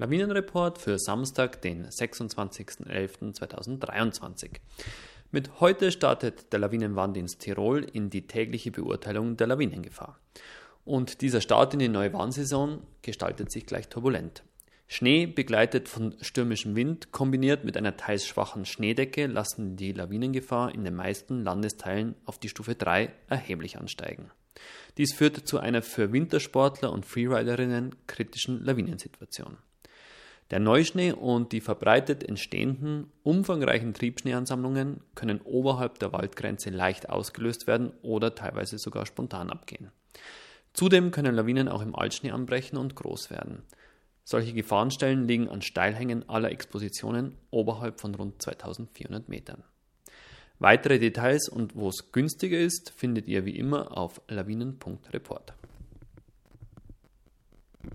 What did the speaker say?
Lawinenreport für Samstag, den 26.11.2023. Mit heute startet der Lawinenwarndienst Tirol in die tägliche Beurteilung der Lawinengefahr. Und dieser Start in die neue Warnsaison gestaltet sich gleich turbulent. Schnee, begleitet von stürmischem Wind, kombiniert mit einer teils schwachen Schneedecke, lassen die Lawinengefahr in den meisten Landesteilen auf die Stufe 3 erheblich ansteigen. Dies führt zu einer für Wintersportler und Freeriderinnen kritischen Lawinensituation. Der Neuschnee und die verbreitet entstehenden, umfangreichen Triebschneeansammlungen können oberhalb der Waldgrenze leicht ausgelöst werden oder teilweise sogar spontan abgehen. Zudem können Lawinen auch im Altschnee anbrechen und groß werden. Solche Gefahrenstellen liegen an Steilhängen aller Expositionen oberhalb von rund 2400 Metern. Weitere Details und wo es günstiger ist, findet ihr wie immer auf lawinen.report.